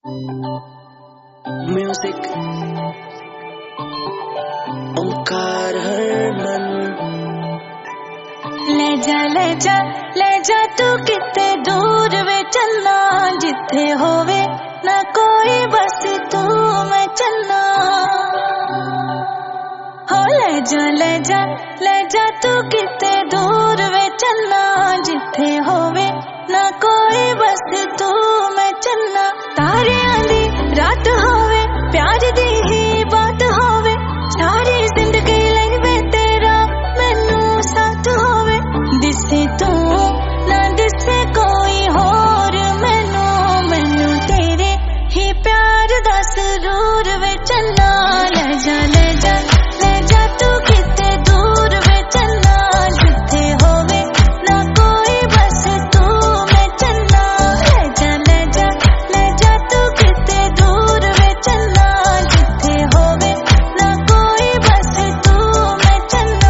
Music ओंकार हरमन। ले जा तू किते दूर वे चलना, जिथे होवे ना कोई बस तू मैं चलना। हो ले जा तू किते दूर वे चलना, जिथे होवे ना कोई बस तू मैं चलना। तारियां दी रात होवे, प्यार दी ही बात होवे, सारी जिंदगी लगे तेरा मैनू साथ होवे। दिसे तू ना दिसे कोई होर, मैनू तेरे ही प्यार दा सुरूर वे चलना। ले जा तू किते दूर वे चलना, जिथे होवे ना कोई बस तू मैं चलना। ले जा तू किते दूर वे चलना, जिथे होवे ना कोई बस तू मैं चलना।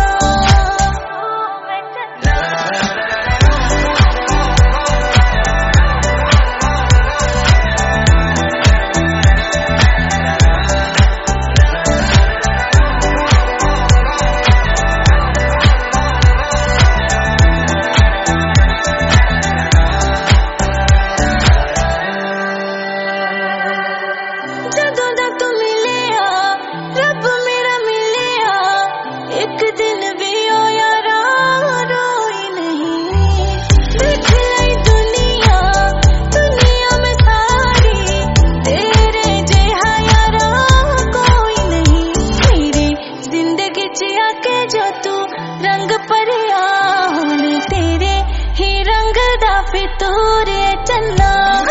जदों दा तू मिलिया रब मेरा मिलिया, एक दिन भी ओ यारा रोई नहीं। देख लाई दुनिया में सारी, तेरे जेहा यारा कोई नहीं। मेरी जिंदगी च आके जो तू रंग भरिया, हुण तेरे ही रंग दा फितूर चलना।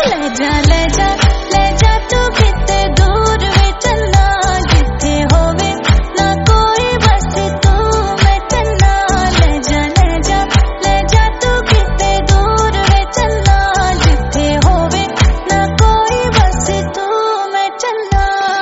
ले जा तू किते दूर वे चलना, जिथे होवे ना कोई बस तू मैं चलना। ले जा तू किते दूर वे चलना, जिथे होवे ना कोई बस तू मैं चलना।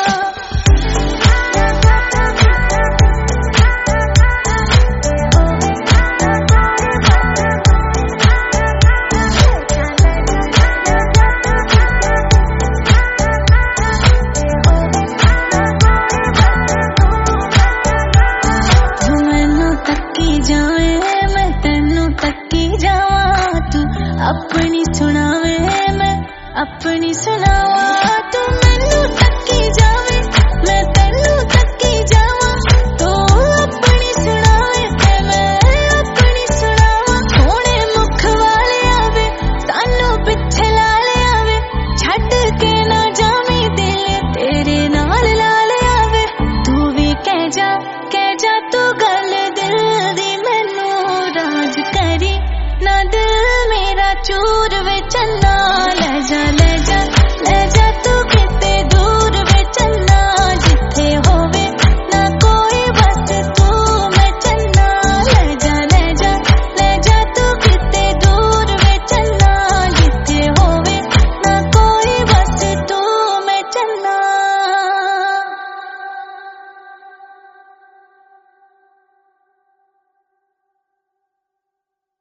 अपनी सुनावे मैं अपनी सुनावा, तू मैनू तक्की जावे मैं तैनू तक्की जावा। तू अपनी सुनावे ते मैं अपनी सुनावा। सोने मुख वाले आवे सानू पिछे लाले आवे, छड्ड के ना जावी दिल तेरे नाल लाले आवे। तू भी कह जा तू गल दिल दी, मैनू राज करी ना दिल मेरा चूर वे